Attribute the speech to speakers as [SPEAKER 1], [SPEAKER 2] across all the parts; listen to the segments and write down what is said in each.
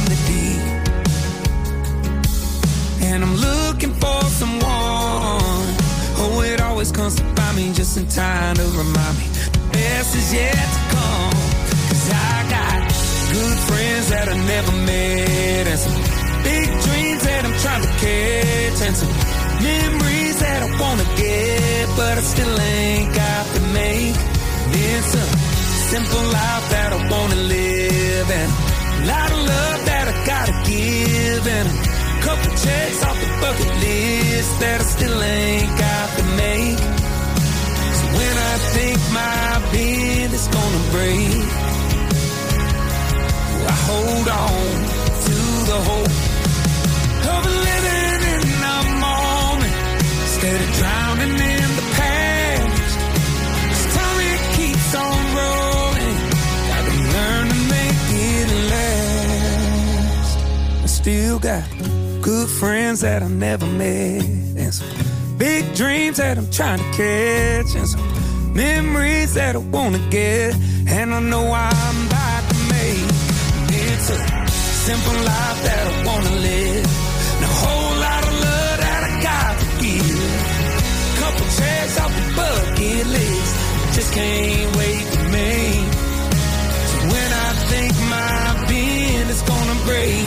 [SPEAKER 1] vanity. And I'm looking for someone. Oh, it always comes to find me just in time to remind me the best is yet to come. 'Cause I got good friends that I never met, and some big dreams that I'm trying to catch, and some memories that I wanna get, but I still ain't got to make. It's a simple life that I wanna live, and a lot of love that I gotta give, and a couple checks off the bucket list that I still ain't got to make. So when I think my bed is gonna break, I hold on to the hope of living in the moment instead of drowning in the past. This time it keeps on rolling. Gotta learn to make it last. I still got good friends that I never met, and some big dreams that I'm trying to catch, and some memories that I wanna get, and I know I'm about to make. It's a simple life that I wanna live, and a whole lot of love that I got to give. Couple checks off the bucket list, just can't wait to make. So when I think my bin is gonna break,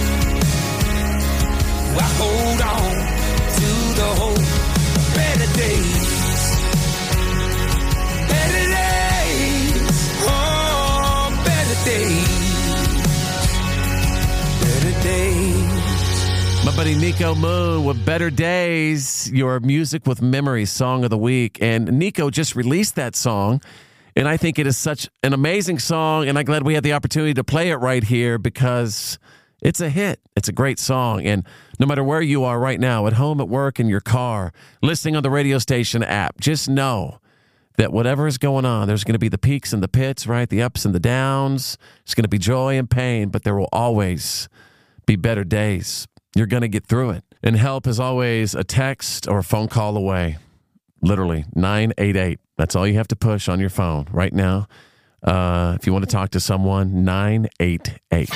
[SPEAKER 1] I hold on to the hope. Better days, better days, oh, better days, better days.
[SPEAKER 2] My buddy Nico Moon with Better Days, your Music with Memories Song of the Week. And Nico just released that song, and I think it is such an amazing song, and I'm glad we had the opportunity to play it right here because it's a hit. It's a great song. And no matter where you are right now, at home, at work, in your car, listening on the radio station app, just know that whatever is going on, there's going to be the peaks and the pits, right? The ups and the downs. There's going to be joy and pain, but there will always be better days. You're going to get through it. And help is always a text or a phone call away. Literally, 988. That's all you have to push on your phone right now. If you want to talk to someone, 988.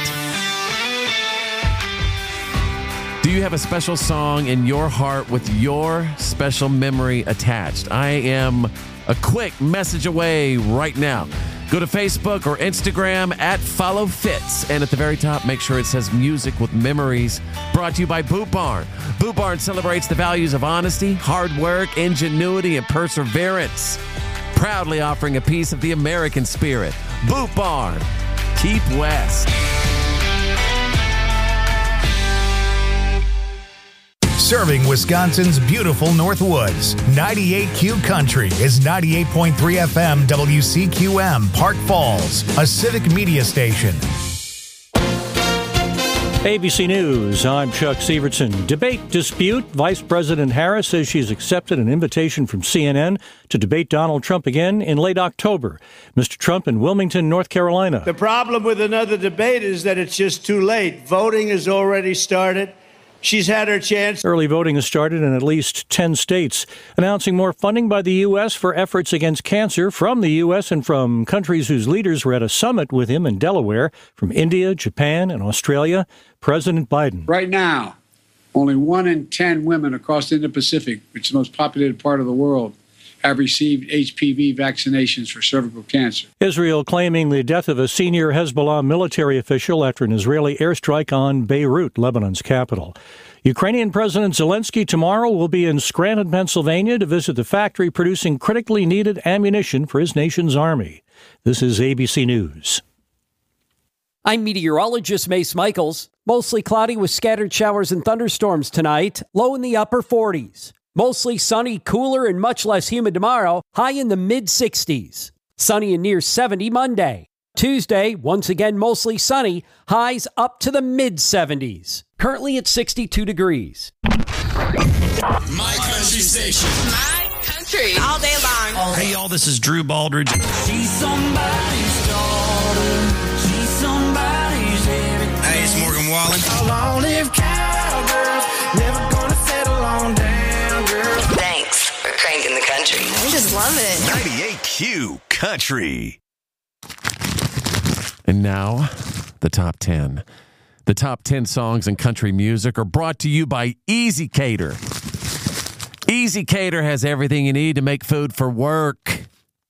[SPEAKER 2] Do you have a special song in your heart with your special memory attached? I am a quick message away right now. Go to Facebook or Instagram at Follow Fits. And at the very top, make sure it says Music with Memories. Brought to you by Boot Barn. Boot Barn celebrates the values of honesty, hard work, ingenuity, and perseverance. Proudly offering a piece of the American spirit. Boot Barn. Keep West.
[SPEAKER 3] Serving Wisconsin's beautiful Northwoods. 98Q Country is 98.3 FM WCQM, Park Falls, a civic media station.
[SPEAKER 4] ABC News, I'm Chuck Severson. Debate dispute. Vice President Harris says she's accepted an invitation from CNN to debate Donald Trump again in late October. Mr. Trump in Wilmington, North Carolina.
[SPEAKER 5] The problem with another debate is that it's just too late. Voting has already started. She's had her chance.
[SPEAKER 4] Early voting has started in at least 10 states, announcing more funding by the U.S. for efforts against cancer from the U.S. and from countries whose leaders were at a summit with him in Delaware, from India, Japan, and Australia. President Biden.
[SPEAKER 6] Right now, only 1 in 10 women across the Indo-Pacific, which is the most populated part of the world, have received HPV vaccinations for cervical cancer.
[SPEAKER 4] Israel claiming the death of a senior Hezbollah military official after an Israeli airstrike on Beirut, Lebanon's capital. Ukrainian President Zelensky tomorrow will be in Scranton, Pennsylvania to visit the factory producing critically needed ammunition for his nation's army. This is ABC News.
[SPEAKER 7] I'm meteorologist Mace Michaels. Mostly cloudy with scattered showers and thunderstorms tonight, low in the upper 40s. Mostly sunny, cooler, and much less humid tomorrow, high in the mid-60s. Sunny and near 70 Monday. Tuesday, once again mostly sunny, highs up to the mid-70s. Currently at 62 degrees.
[SPEAKER 8] My country station.
[SPEAKER 9] My country. All day long.
[SPEAKER 8] Hey, y'all, this is Drew Baldridge.
[SPEAKER 1] She's somebody's daughter. She's somebody's everything.
[SPEAKER 8] Hey, it's Morgan Wallen.
[SPEAKER 1] A long-lived cowgirl. Never gonna settle on down, girl.
[SPEAKER 9] Thanks for cranking the country. I just love it.
[SPEAKER 8] 98Q Country.
[SPEAKER 2] And now, the top 10. The top 10 songs in country music are brought to you by Easy Cater. Easy Cater has everything you need to make food for work.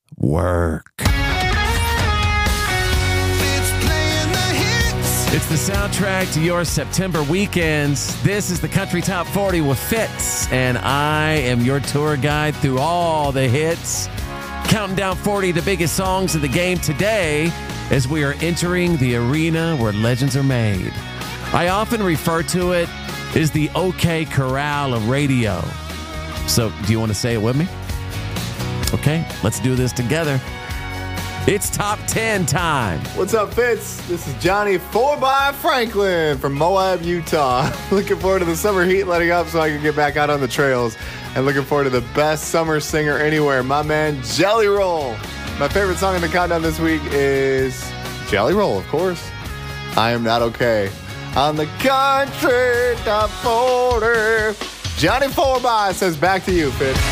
[SPEAKER 2] It's the soundtrack to your September weekends. This is the Country Top 40 with Fitz, and I am your tour guide through all the hits. Counting down 40 of the biggest songs of the game today as we are entering the arena where legends are made. I often refer to it as the OK Corral of radio. So, do you want to say it with me? Okay, let's do this together. It's Top 10 time.
[SPEAKER 10] What's up, Fitz? This is Johnny 4x Franklin from Moab, Utah. Looking forward to the summer heat letting up so I can get back out on the trails. And looking forward to the best summer singer anywhere, my man Jelly Roll. My favorite song in the countdown this week is Jelly Roll, of course. I Am Not Okay. On the Country Top 40. Johnny 4x says back to you, Fitz.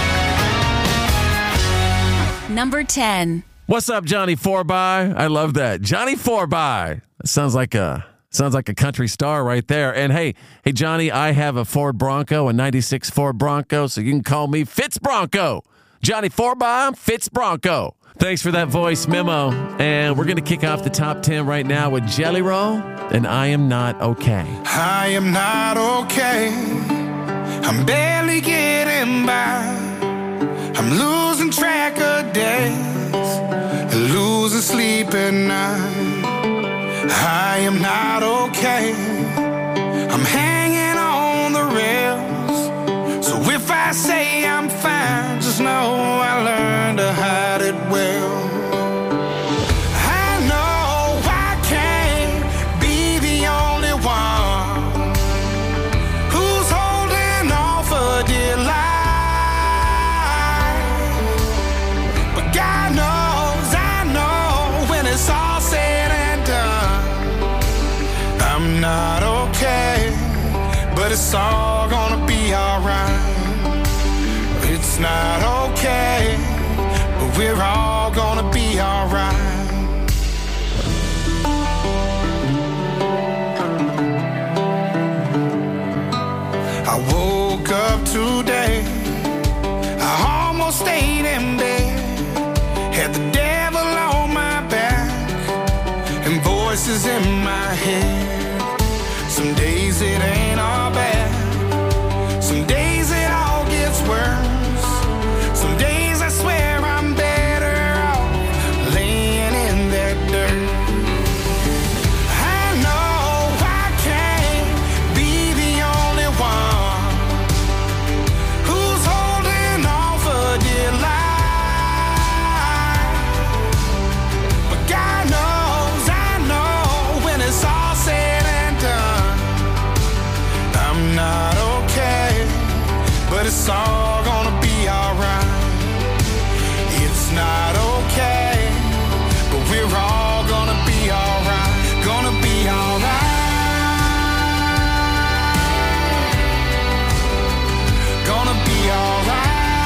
[SPEAKER 11] Number 10.
[SPEAKER 2] What's up, Johnny 4x? I love that. Johnny 4x. That sounds like a country star right there. And hey, Johnny, I have a Ford Bronco, a 96 Ford Bronco, so you can call me Fitz Bronco. Johnny 4x, Fitz Bronco. Thanks for that voice memo. And we're going to kick off the top 10 right now with Jelly Roll and I Am Not Okay.
[SPEAKER 1] I am not okay. I'm barely getting by. I'm losing track of days. Losing sleep at night. I am not okay. I'm hanging on the rails. So if I say I'm fine, just know I learned to hide it well. I know I can't be the only one who's holding on for dear life. But God knows, I know when it's all said and done, I'm not okay, but it's all gonna be alright. It's not okay, but we're all gonna be alright. I woke up today, I almost stayed in bed, had the devil on my back, and voices in my head. Some days it ain't all bad, some days it all gets worse. Some days I swear I'm better off laying in that dirt. I know I can't be the only one who's holding on for dear life. But God knows, I know when it's all said and done, I'm not okay, but it's all gonna be alright. It's not okay, but we're all gonna be alright. Gonna be alright. Gonna be alright.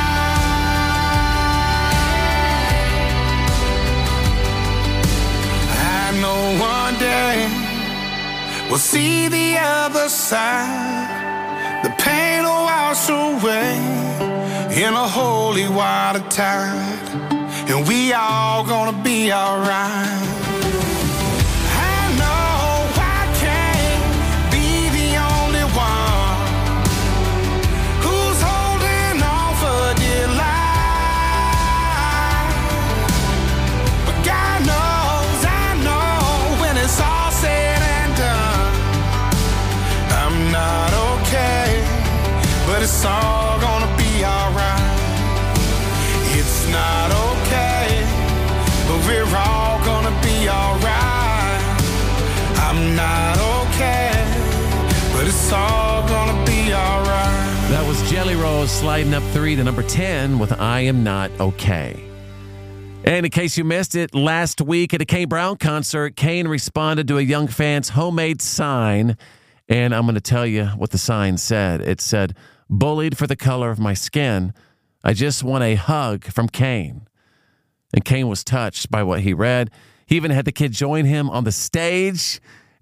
[SPEAKER 1] I know one day we'll see the other side. The pain will wash away in a holy water tide, and we all gonna be alright. I know I can't be the only one who's holding on for dear life. But God knows, I know when it's all said and done, I'm not okay, but it's all gonna be alright. It's not okay, but we're all gonna be alright. I'm not okay, but it's all gonna be alright.
[SPEAKER 2] That was Jelly Roll sliding up 3 to number 10 with I Am Not Okay. And in case you missed it, last week at a Kane Brown concert, Kane responded to a young fan's homemade sign, and I'm going to tell you what the sign said. It said, "Bullied for the color of my skin. I just want a hug from Kane." And Kane was touched by what he read. He even had the kid join him on the stage.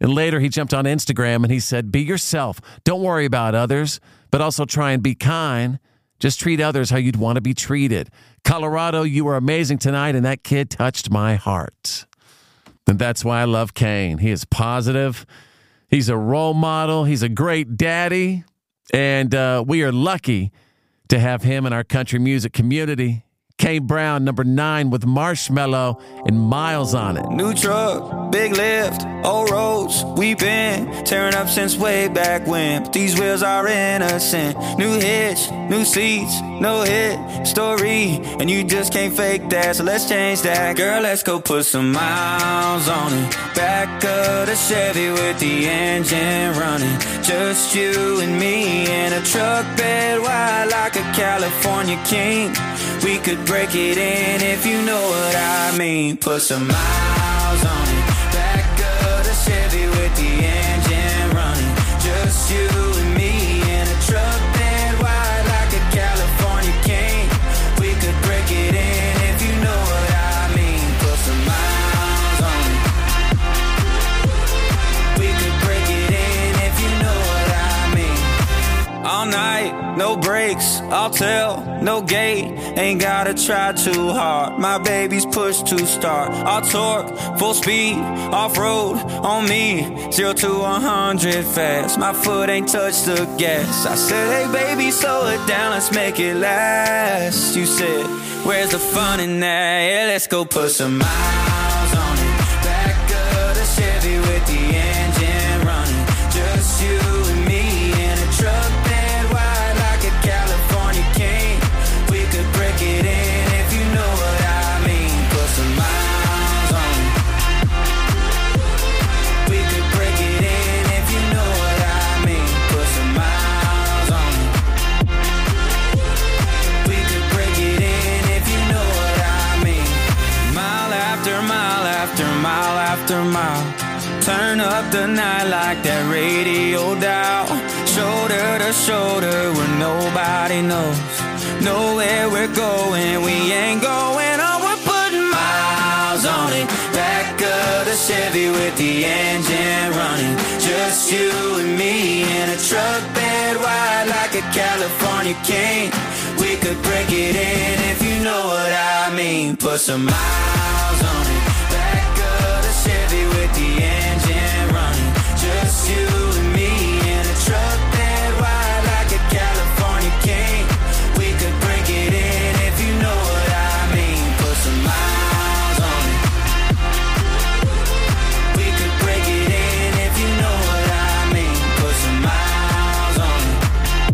[SPEAKER 2] And later he jumped on Instagram and he said, be yourself. Don't worry about others, but also try and be kind. Just treat others how you'd want to be treated. Colorado, you were amazing tonight, and that kid touched my heart. And that's why I love Kane. He is positive. He's a role model. He's a great daddy. And we are lucky to have him in our country music community. Kane Brown, number 9 with Marshmello and Miles on It.
[SPEAKER 12] New truck, big lift, old roads, we been tearing up since way back when. But these wheels are innocent. New hitch, new seats, no hit story. And you just can't fake that, so let's change that. Girl, let's go put some miles on it. Back of the Chevy with the engine running. Just you and me in a truck bed wide like a California king. We could break it in if you know what I mean. Put some miles on it. Back of the Chevy with the engine running. Just you and me in a truck bed wide like a California king. We could break it in if you know what I mean. Put some miles on it. We could break it in if you know what I mean. All night, no breaks, I'll tell, no gate. Ain't gotta try too hard. My baby's pushed to start. I'll torque, full speed, off-road on me. 0 to 100 fast. My foot ain't touched the gas. I said, hey baby, slow it down, let's make it last. You said, where's the fun in that? Yeah, let's go put some miles on it. Back of the Chevy with the engine running. Just you and me in a truck bed wide like a California king. We could break it in if you know what I mean. Put some miles on it. We could break it in if you know what I mean. Put some miles on it. We could break it in if you know what I mean. Mile after mile after mile after mile. Turn up the night like that radio dial. Shoulder to shoulder where nobody knows. Know where we're going, we ain't going on. We're putting miles on it. Back of the Chevy with the engine running. Just you and me in a truck bed wide like a California king. We could break it in if you know what I mean. Put some miles on it. Back of the Chevy with the engine running. Just you and me in a truck bed wide like a California king. We could break it in if you know what I mean. Put some miles on it. We could break it in if you know what I mean. Put some miles on it.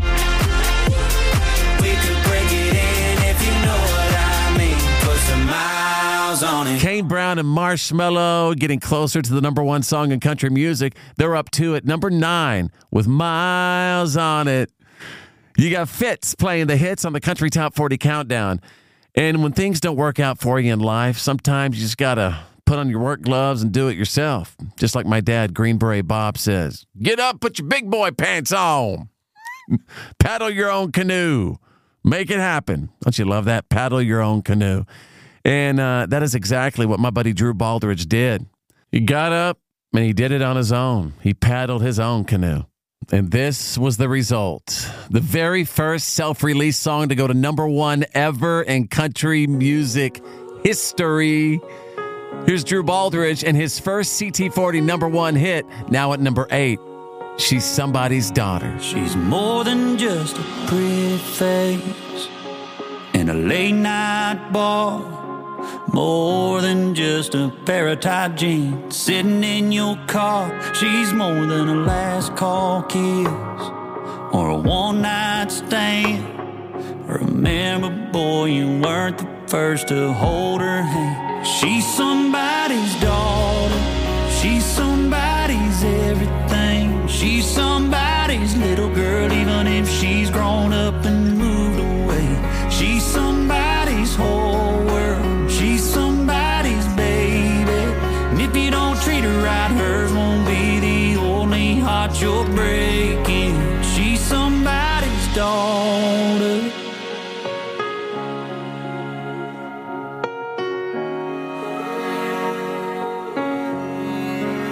[SPEAKER 12] We could break it in if you know what I mean. Put some miles on it.
[SPEAKER 2] Kane Brown and Marshmello getting closer to the number 1 song in country music. They're up to it, number 9 with Miles on It. You got Fitz playing the hits on the Country Top 40 Countdown. And when things don't work out for you in life, sometimes you just got to put on your work gloves and do it yourself. Just like my dad, Green Beret Bob, says, get up, put your big boy pants on. Paddle your own canoe. Make it happen. Don't you love that? Paddle your own canoe. And that is exactly what my buddy Drew Baldridge did. He got up and he did it on his own. He paddled his own canoe. And this was the result. The very first self-released song to go to number 1 ever in country music history. Here's Drew Baldridge and his first CT40 number 1 hit, now at number 8. She's Somebody's Daughter.
[SPEAKER 12] She's more than just a pretty face in a late night bar. More than just a pair of tight jeans sitting in your car. She's more than a last call kiss or a one night stand. Remember, boy, you weren't the first to hold her hand. She's somebody's daughter. She's somebody's everything. She's somebody's little girl, even if she's grown up and moved away. She's somebody's whole world. She's somebody's baby. And if you don't treat her right, hers won't be the only heart you're breaking. She's somebody's daughter.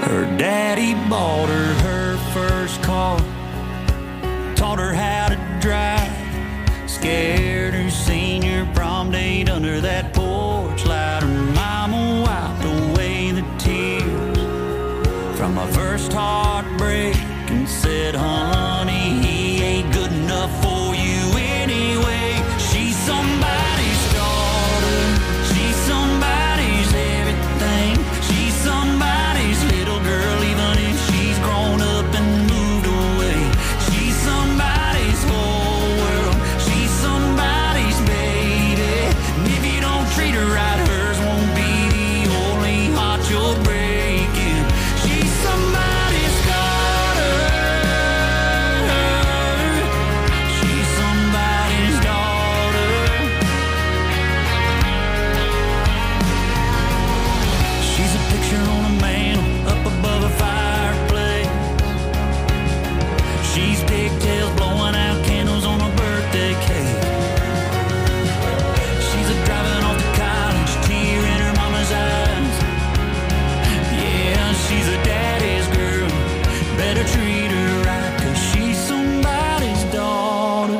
[SPEAKER 12] Her daddy bought her first car, taught her how to drive, scared her senior prom date under that porch light. Her mama wiped away the tears from my first heartbreak and said, honey, he ain't good enough for you anyway. She's somebody's daughter, she's somebody's everything, she's somebody's little girl, even if she's grown up and moved away. She's somebody's whole world, she's somebody's baby, and if you don't treat her right, hers won't be the only heart you're breaking. She's somebody's daughter, she's somebody's daughter. She's a picture on a mantle up above a fireplace. She's pigtails blowing out candles on a birthday cake. She's a driving off to college, tear in her mama's eyes. Yeah, she's a daddy's girl, better treat her right, 'cause she's somebody's daughter.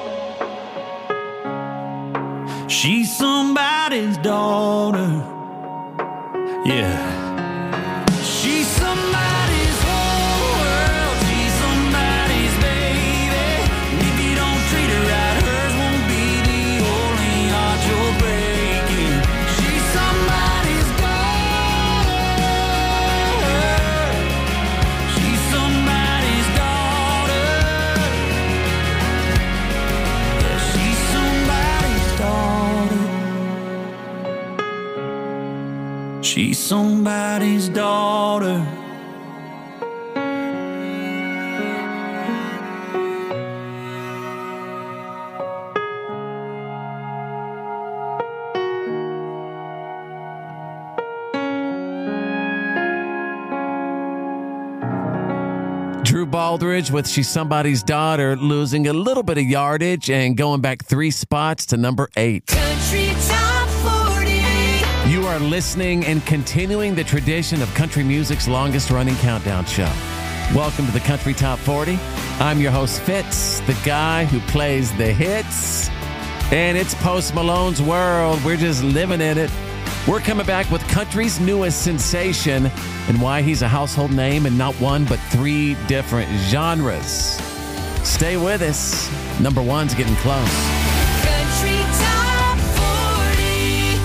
[SPEAKER 12] She's somebody's daughter. Yeah. She's somebody's whole world, she's somebody's baby, and if you don't treat her right, hers won't be the only heart you're breaking. She's somebody's daughter, she's somebody's daughter. Yeah, she's somebody's daughter. She's somebody's daughter.
[SPEAKER 2] Drew Baldridge with She's Somebody's Daughter, losing a little bit of yardage and going back 3 spots to number 8.
[SPEAKER 11] Country Top 40.
[SPEAKER 2] You are listening and continuing the tradition of country music's longest running countdown show. Welcome to the Country Top 40. I'm your host, Fitz, the guy who plays the hits. And it's Post Malone's world. We're just living in it. We're coming back with country's newest sensation and why he's a household name in not one but 3 different genres. Stay with us. Number 1's getting close.
[SPEAKER 11] Country Top 40.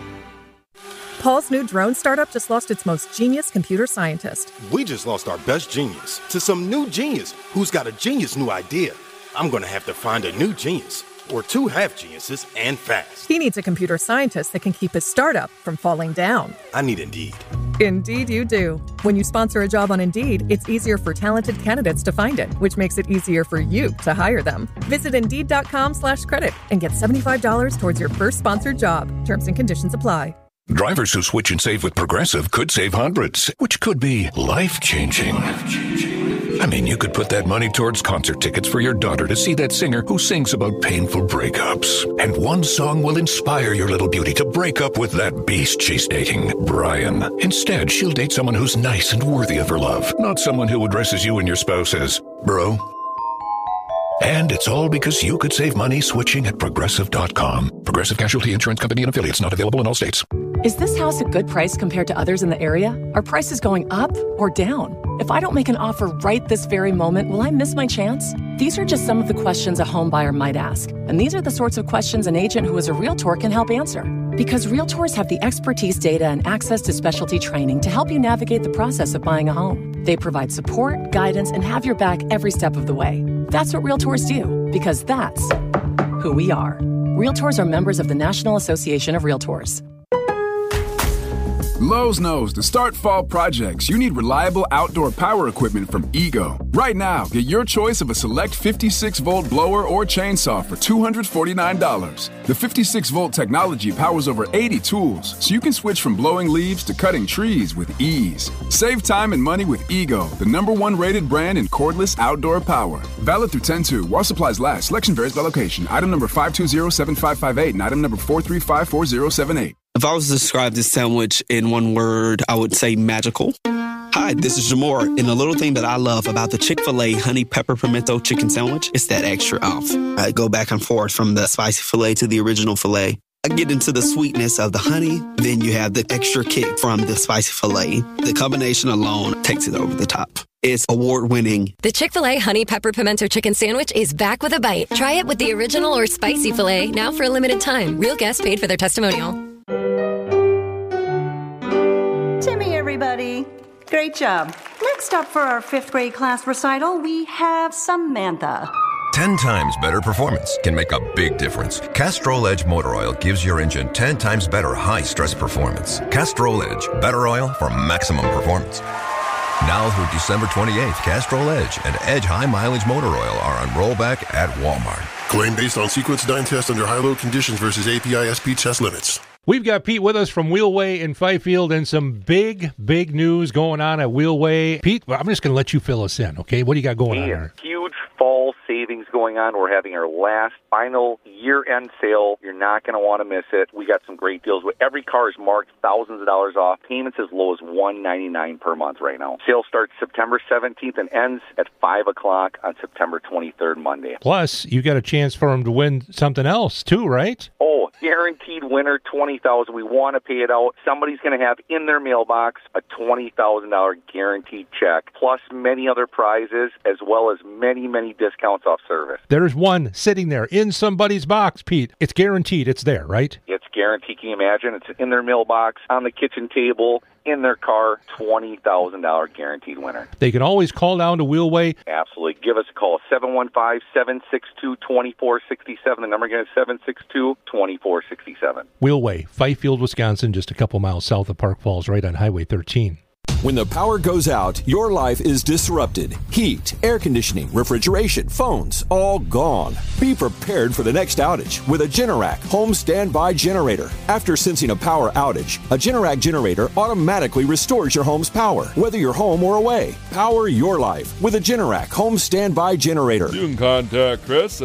[SPEAKER 13] Paul's new drone startup just lost its most genius computer scientist.
[SPEAKER 14] We just lost our best genius to some new genius who's got a genius new idea. I'm going to have to find a new genius, or 2 half geniuses, and fast.
[SPEAKER 13] He needs a computer scientist that can keep his startup from falling down.
[SPEAKER 14] I need Indeed.
[SPEAKER 13] Indeed you do. When you sponsor a job on Indeed, it's easier for talented candidates to find it, which makes it easier for you to hire them. Visit Indeed.com/credit and get $75 towards your first sponsored job. Terms and conditions apply.
[SPEAKER 15] Drivers who switch and save with Progressive could save hundreds, which could be life-changing. I mean, you could put that money towards concert tickets for your daughter to see that singer who sings about painful breakups. And one song will inspire your little beauty to break up with that beast she's dating, Brian. Instead, she'll date someone who's nice and worthy of her love, not someone who addresses you and your spouse as bro. And it's all because you could save money switching at Progressive.com. Progressive Casualty Insurance Company and affiliates, not available in all states.
[SPEAKER 16] Is this house a good price compared to others in the area? Are prices going up or down? If I don't make an offer right this very moment, will I miss my chance? These are just some of the questions a home buyer might ask. And these are the sorts of questions an agent who is a Realtor can help answer. Because Realtors have the expertise, data, and access to specialty training to help you navigate the process of buying a home. They provide support, guidance, and have your back every step of the way. That's what Realtors do, because that's who we are. Realtors are members of the National Association of Realtors.
[SPEAKER 17] Lowe's knows to start fall projects, you need reliable outdoor power equipment from Ego. Right now, get your choice of a select 56-volt blower or chainsaw for $249. The 56-volt technology powers over 80 tools, so you can switch from blowing leaves to cutting trees with ease. Save time and money with Ego, the #1 rated brand in cordless outdoor power. Valid through 10/2, while supplies last. Selection varies by location. Item number 5207558 and item number 4354078.
[SPEAKER 18] If I was to describe this sandwich in one word, I would say magical. Hi, this is Jamor, and the little thing that I love about the Chick-fil-A Honey Pepper Pimento Chicken Sandwich is that extra oomph. I go back and forth from the spicy filet to the original filet. I get into the sweetness of the honey, then you have the extra kick from the spicy filet. The combination alone takes it over the top. It's award-winning.
[SPEAKER 19] The Chick-fil-A Honey Pepper Pimento Chicken Sandwich is back with a bite. Try it with the original or spicy filet, now for a limited time. Real guests paid for their testimonial.
[SPEAKER 20] Timmy, everybody. Great job. Next up for our 5th grade class recital, we have Samantha.
[SPEAKER 21] 10 times better performance can make a big difference. Castrol Edge Motor Oil gives your engine 10 times better high-stress performance. Castrol Edge, better oil for maximum performance. Now through December 28th, Castrol Edge and Edge High Mileage Motor Oil are on rollback at Walmart.
[SPEAKER 14] Claim based on sequence 9 test under high-load conditions versus API-SP test limits.
[SPEAKER 22] We've got Pete with us from Wheelway in Fifield and some big news going on at Wheelway. Pete, I'm just going to let you fill us in, okay? What do you got going on there?
[SPEAKER 23] Huge fall savings going on. We're having our last final year-end sale. You're not going to want to miss it. We got some great deals. Every car is marked thousands of dollars off. Payments as low as $199 per month right now. Sale starts September 17th and ends at 5 o'clock on September 23rd, Monday.
[SPEAKER 22] Plus, you got a chance for them to win something else, too, right?
[SPEAKER 23] Oh, guaranteed winner, $20,000. We want to pay it out. Somebody's going to have in their mailbox a $20,000 guaranteed check, plus many other prizes, as well as many discounts off service.
[SPEAKER 22] There's one sitting there in somebody's box, Pete. It's guaranteed. It's there, right?
[SPEAKER 23] It's guaranteed. Can you imagine? It's in their mailbox, on the kitchen table, in their car, $20,000 guaranteed winner.
[SPEAKER 22] They can always call down to Wheelway.
[SPEAKER 23] Absolutely. Give us a call, 715-762-2467. The number again is 762-2467.
[SPEAKER 22] Wheelway, Fifield, Wisconsin, just a couple miles south of Park Falls, right on Highway 13.
[SPEAKER 24] When the power goes out, your life is disrupted. Heat, air conditioning, refrigeration, phones, all gone. Be prepared for the next outage with a Generac home standby generator. After sensing a power outage, a Generac generator automatically restores your home's power, whether you're home or away. Power your life with a Generac home standby generator.
[SPEAKER 25] You can contact Chris at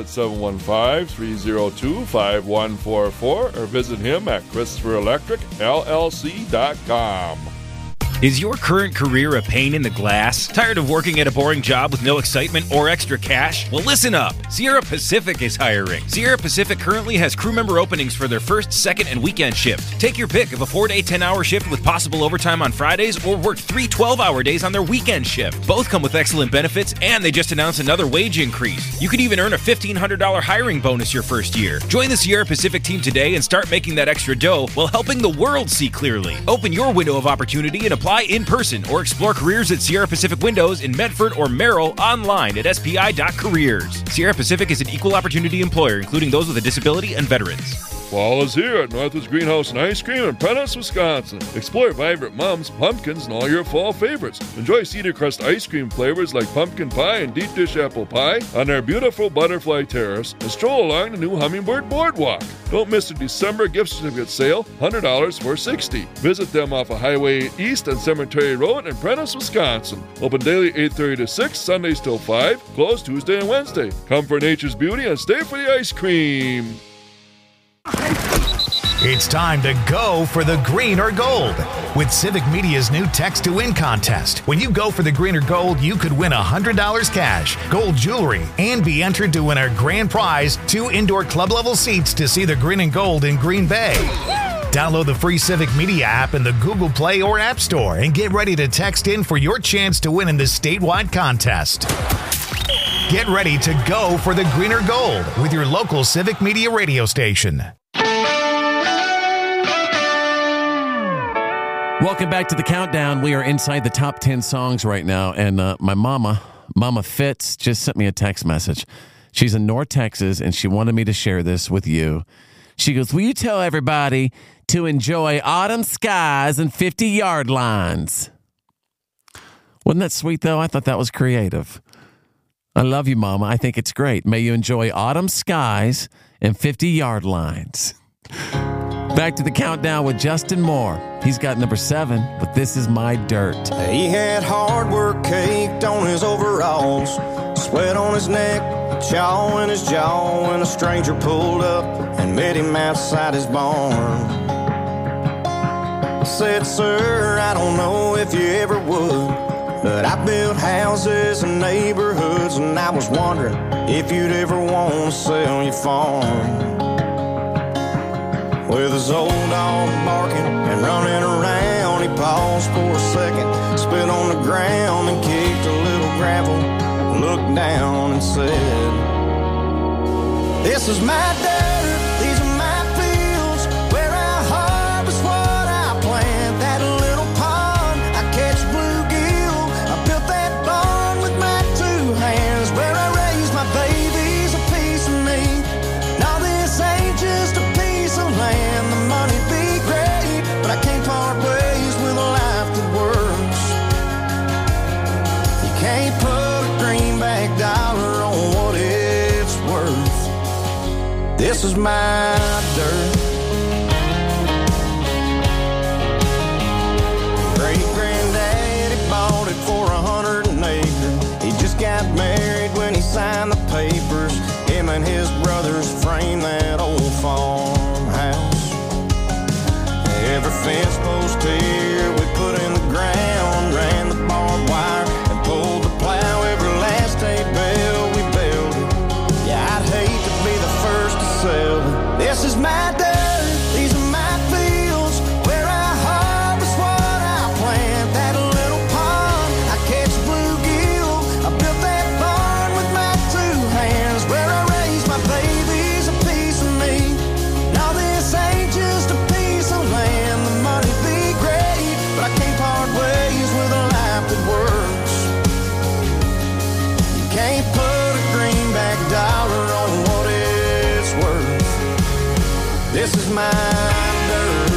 [SPEAKER 25] 715-302-5144 or visit him at ChristopherElectricLLC.com.
[SPEAKER 26] Is your current career a pain in the glass? Tired of working at a boring job with no excitement or extra cash? Well, listen up. Sierra Pacific is hiring. Sierra Pacific currently has crew member openings for their first, second, and weekend shift. Take your pick of a 4-day, 10-hour shift with possible overtime on Fridays, or work 3 12-hour days on their weekend shift. Both come with excellent benefits, and they just announced another wage increase. You could even earn a $1,500 hiring bonus your first year. Join the Sierra Pacific team today and start making that extra dough while helping the world see clearly. Open your window of opportunity and apply in person, or explore careers at Sierra Pacific Windows in Medford or Merrill online at spi.careers. Sierra Pacific is an equal opportunity employer, including those with a disability and veterans.
[SPEAKER 25] Fall is here at Northwoods Greenhouse and Ice Cream in Prentice, Wisconsin. Explore vibrant mums, pumpkins, and all your fall favorites. Enjoy Cedar Crust ice cream flavors like pumpkin pie and deep dish apple pie on their beautiful butterfly terrace, and stroll along the new Hummingbird Boardwalk. Don't miss the December gift certificate sale, $100 for $60. Visit them off of Highway East and Cemetery Road in Prentice, Wisconsin. Open daily 8:30 to 6, Sundays till 5, closed Tuesday and Wednesday. Come for nature's beauty and stay for the ice cream.
[SPEAKER 3] It's time to go for the green or gold with Civic Media's new Text to Win contest. When you go for the green or gold, you could win $100 cash, gold jewelry, and be entered to win our grand prize, 2 indoor club level seats to see the green and gold in Green Bay. Download the free Civic Media app in the Google Play or App Store and get ready to text in for your chance to win in this statewide contest. Get ready to go for the green or gold with your local Civic Media radio station.
[SPEAKER 2] Welcome back to the countdown. We are inside the top 10 songs right now, and my Mama Fitz, just sent me a text message. She's in North Texas, and she wanted me to share this with you. She goes, will you tell everybody to enjoy autumn skies and 50-yard lines? Wasn't that sweet, though? I thought that was creative. I love you, Mama. I think it's great. May you enjoy autumn skies and 50-yard lines. Back to the countdown with Justin Moore. He's got number 7, but This Is My Dirt.
[SPEAKER 27] He had hard work caked on his overalls, sweat on his neck, chaw in his jaw, when a stranger pulled up and met him outside his barn. Said, sir, I don't know if you ever would I built houses and neighborhoods, and I was wondering if you'd ever want to sell your farm. With his old dog barking and running around, he paused for a second, spit on the ground and kicked a little gravel, looked down and said, "This is my dirt, these are my fields, where I harvest what I plant. That little pond, I catch bluegill, I built that barn with my 2 hands, where I raise my babies, a piece of me. Now this ain't just a piece of land, the money be great, but I can't part ways with a life that works. You can't put a greenback dollar on what it's worth. This is my dirt." Great-granddaddy bought it for 100 an acre. He just got married when he signed the papers. Him and his brothers framed that old farmhouse. Every fence post here we put in the ground, ran the barbed wire and pulled the plow. Every last hay bale we built. Yeah, I'd hate to be the first to sell it. This is my dirt, these are my fields, where I harvest what I plant. That little pond, I catch bluegill, I built that barn with my 2 hands, where I raise my babies, a piece of me. Now this ain't just a piece of land, the money be great, but I can't part ways with a life that works. You can't put a greenback dollar on what it's worth. This is my dirt.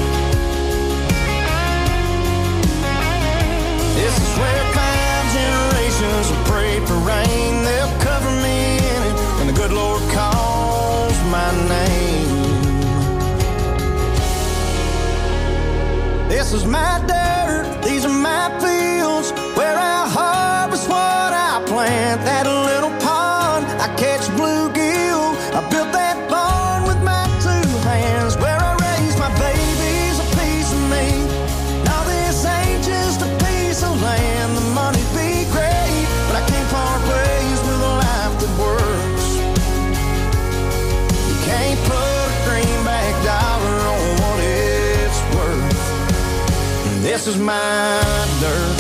[SPEAKER 27] This is where 5 generations have prayed for rain. They'll cover me in it when the good Lord calls my name. This is my dirt, these are my fields, where I harvest what I plant. That little pond, I catch bluegill, I built that barn with my 2 hands, where I raise my babies, a piece of me. Now this ain't just a piece of land, the money be great, but I can't part ways with a life that works. You can't put a greenback dollar on what it's worth. This is my dirt.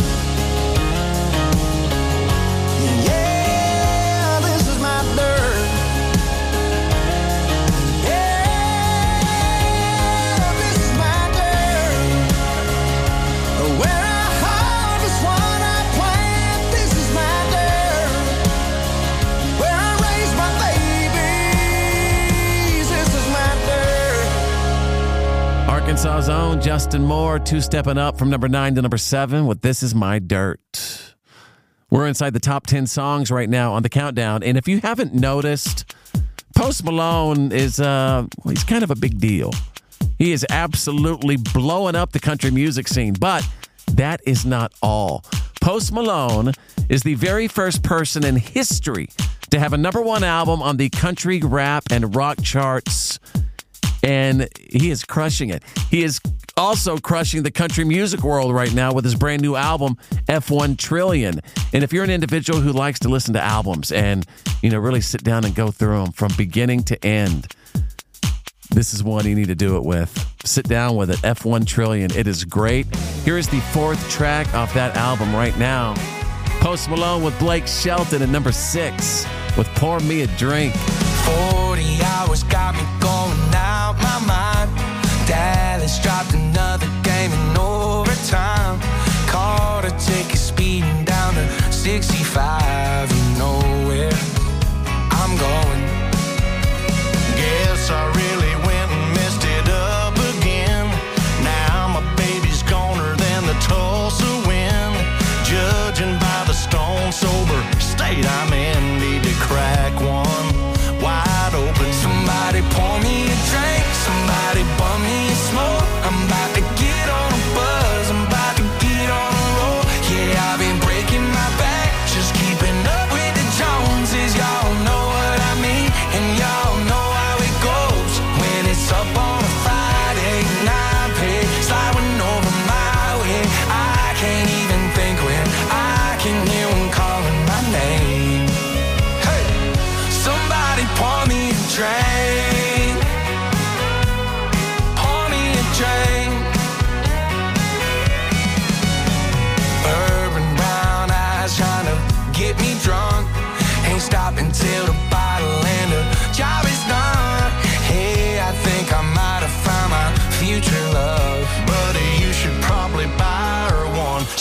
[SPEAKER 27] Yeah, this is my dirt. Yeah, this is my dirt. Where I harvest what I plant. This is my dirt. Where I raise my babies. This is my dirt.
[SPEAKER 2] Arkansas's own Justin Moore, 2-stepping up from number 9 to number 7 with This Is My Dirt. We're inside the top 10 songs right now on the countdown. And if you haven't noticed, Post Malone is, he's kind of a big deal. He is absolutely blowing up the country music scene. But that is not all. Post Malone is the very first person in history to have a number 1 album on the country, rap, and rock charts. And he is crushing it. He is also crushing the country music world right now with his brand new album, F1 Trillion. And if you're an individual who likes to listen to albums and, really sit down and go through them from beginning to end, this is one you need to do it with. Sit down with it, F1 Trillion. It is great. Here is the 4th track off that album right now. Post Malone with Blake Shelton at number 6 with Pour Me a Drink.
[SPEAKER 1] 40 hours got me going out my mind. Dallas dropped another game in overtime. Caught a ticket speeding down to 65. You know where I'm going.
[SPEAKER 27] Guess I really went and messed it up again. Now my baby's goner than the Tulsa wind. Judging by the stone sober state I'm in, need to crack one wide open.
[SPEAKER 1] Somebody pour me a drink, somebody bum me a smoke. I'm about to get on a buzz, I'm about to get on a roll. Yeah, I've been breaking my back, just keeping up with the Joneses. Y'all know what I mean, and y'all know how it goes. When it's up on a Friday night, pay sliding over my way. I can't even think when I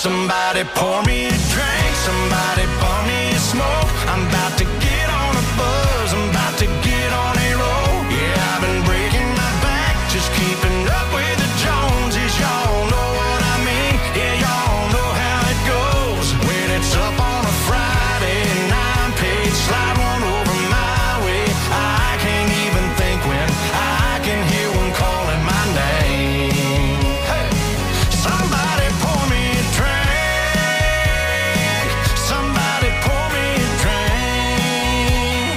[SPEAKER 27] Somebody pour me a drink, somebody pour me a smoke. I'm about to get on a buzz, I'm about to get on a roll. Yeah, I've been breaking my back, just keeping up with the Joneses. Y'all know what I mean, yeah, y'all know how it goes. When it's up on a Friday and I'm paid, slide one over my way. I can't even think when I can hear one calling my name. Hey, somebody pour me a drink, somebody pour me a drink.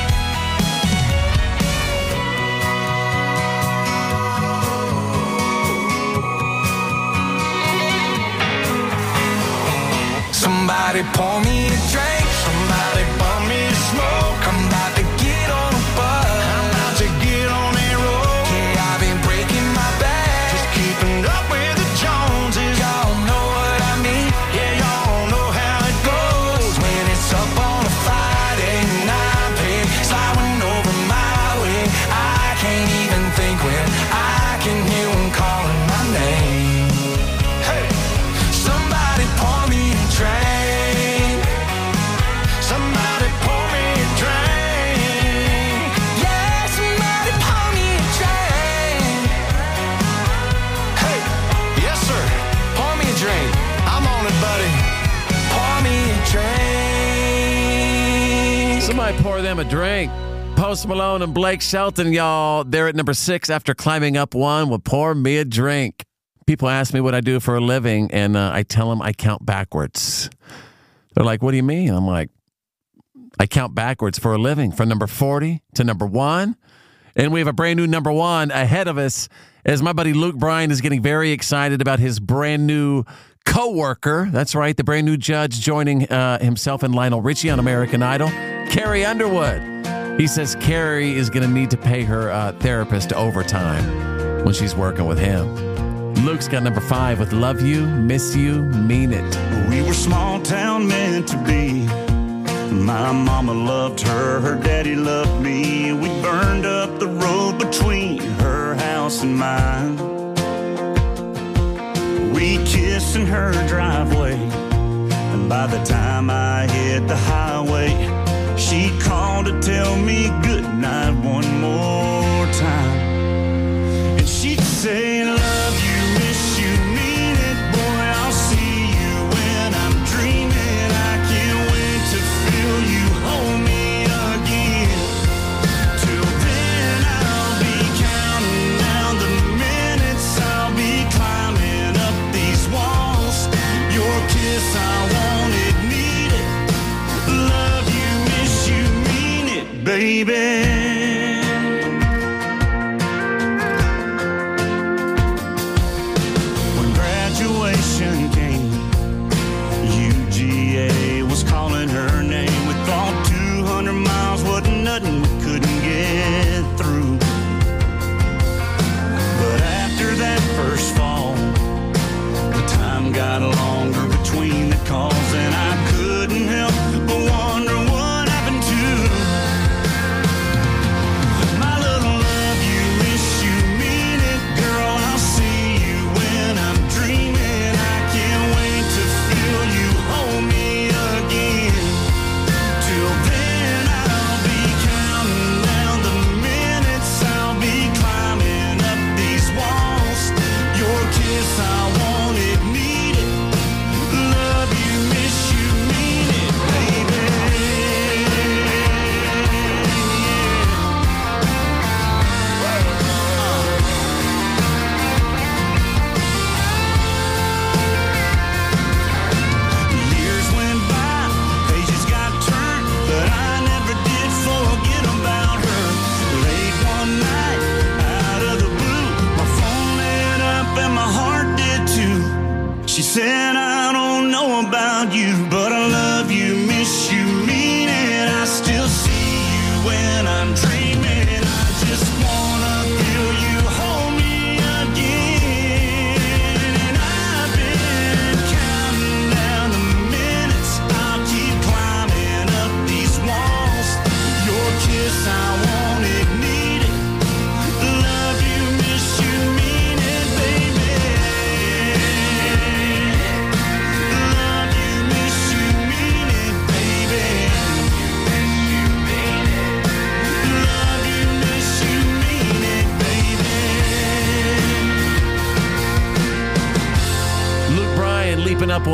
[SPEAKER 27] Somebody pour me a drink, somebody pour me a smoke. I'm about to get on a bus, I'm about to get on a roll. Yeah, I've been breaking my back, just keeping up with the Joneses. Y'all know what I mean, yeah, y'all know how it goes. When it's up on a Friday and I'm paid, sliding over my way. I can't even think when I can hear one calling my name. Hey, somebody pour me a drink, somebody pour me a drink. Yeah, somebody pour me a drink. Hey, yes sir, pour me a drink. I'm on it, buddy. Pour me a drink.
[SPEAKER 2] Somebody pour them a drink. Post Malone and Blake Shelton, y'all. They're at number 6 after climbing up one with Pour Me a Drink. People ask me what I do for a living, and I tell them I count backwards. They're like, what do you mean? I'm like, I count backwards for a living from number 40 to number 1. And we have a brand new number 1 ahead of us as my buddy Luke Bryan is getting very excited about his brand new co-worker. That's right, the brand new judge joining himself and Lionel Richie on American Idol, Carrie Underwood. He says Carrie is going to need to pay her therapist overtime when she's working with him. Luke's got number 5 with Love You, Miss You, Mean It.
[SPEAKER 27] We were small town meant to be. My mama loved her, her daddy loved me. We burned up the road between her house and mine. We kissed in her driveway, and by the time I hit the highway, she called to tell me good night one more time. And she'd say, love you, miss you, mean it, boy, I'll see you when I'm dreaming. I can't wait to feel you hold me again. Till then I'll be counting down the minutes, I'll be climbing up these walls. Your kiss, I want it, need it. Love you, miss you, mean it, baby. Came, UGA was calling her name. We thought 200 miles wasn't nothing, we couldn't get through. But after that first fall, the time got longer between the calls, and I couldn't help but wonder what happened to my little love you, miss you, mean it, girl, I'll see you when I'm dreaming. She said, I don't know about you, but I love you, miss you, mean it. I still see you when I'm dreaming. I just wanna feel you hold me again. And I've been counting down the minutes, I'll keep climbing up these walls. Your kiss, I want it, need it. Love you, miss you, mean it, baby.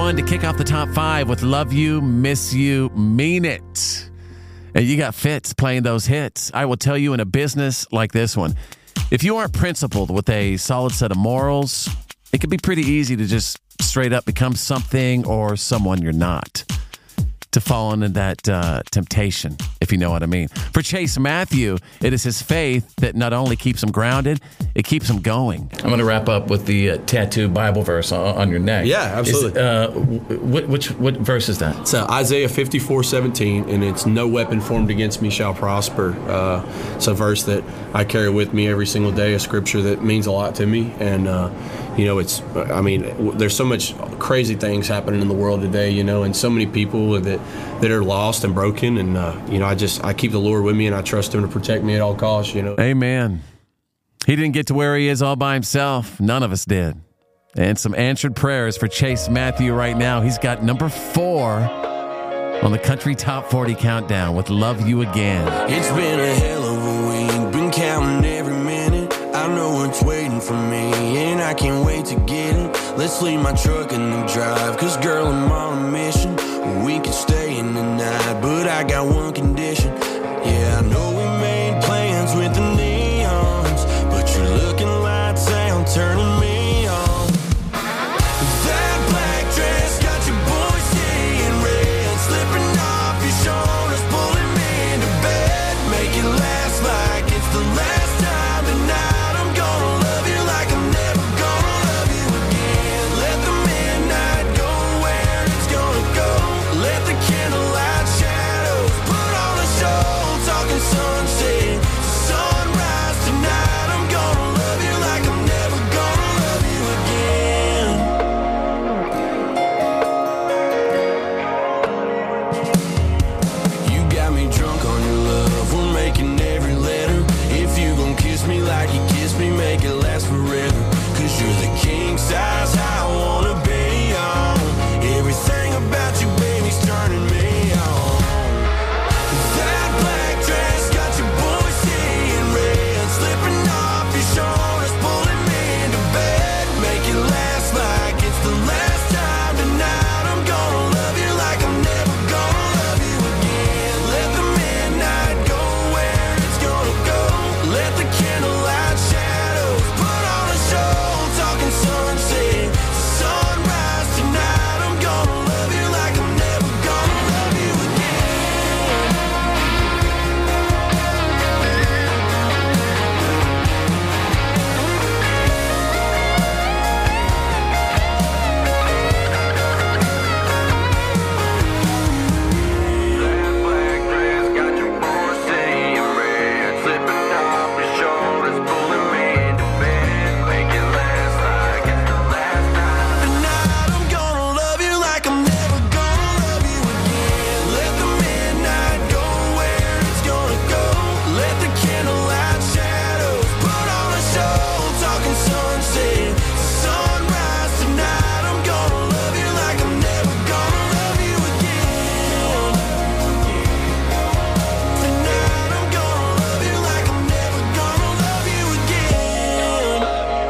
[SPEAKER 2] one to kick off the top 5 with Love You, Miss You, Mean It. And you got Fitz playing those hits. I will tell you, in a business like this one, if you aren't principled with a solid set of morals, it can be pretty easy to just straight up become something or someone you're not, to fall into that temptation, if you know what I mean. For Chase Matthew, it is his faith that not only keeps him grounded, it keeps him going. I'm going to wrap up with the tattoo Bible verse on your neck.
[SPEAKER 4] Yeah, absolutely.
[SPEAKER 2] What verse is that?
[SPEAKER 4] It's Isaiah 54:17, and it's no weapon formed against me shall prosper. It's a verse that I carry with me every single day, a scripture that means a lot to me. And, there's so much crazy things happening in the world today, and so many people that are lost and broken. And, I keep the Lord with me, and I trust him to protect me at all costs,
[SPEAKER 2] Amen. He didn't get to where he is all by himself. None of us did. And some answered prayers for Chase Matthew right now. He's got number 4 on the Country Top 40 Countdown with Love You Again.
[SPEAKER 5] It's been a hell of a week, been counting every minute. I know it's waiting for me, and I can't wait to get it. Let's leave my truck in the drive, cause girl, I'm on a mission. We could stay in the night, but I got one condition. Yeah, I know we made plans with the neons, but you're looking lights out, turning me on. That black dress got your boy seeing red, slipping off your shoulders, pulling me into bed. Make it last like it's the last time tonight. I'm gonna love you like I'm never gonna love you again. Let the midnight go where it's gonna go. Let the candlelight shadows put on a show. Talking sunset, sunrise tonight. I'm gonna love you like I'm never gonna love you again. You got me drunk on your love. We're making every letter. If you gon' kiss me like you kiss me, make it last forever. Cause you're the king size I wanna be on. Everything about you, baby's turning me on. That black dress got your boy seeing red, slipping off your shoulders, pulling me into bed. Make it last like it's the last time tonight. I'm gonna love you like I'm never gonna love you again. Let the midnight go where it's gonna go. Let the candlelight shadows put on a show. Talking sunset, sunrise tonight. I'm gonna love you like I'm never gonna love you again. That black dress got your boy seeing red, slipping off your shoulders, pulling me into bed. Make it last like it's the last time. Tonight I'm gonna love you like I'm never gonna love you again. Let the midnight go where it's gonna go. Let the candlelight shadows put on a show. Talking sunset, sunrise tonight. I'm gonna love you like I'm never gonna love you again. Tonight I'm gonna love you like I'm never gonna love you again.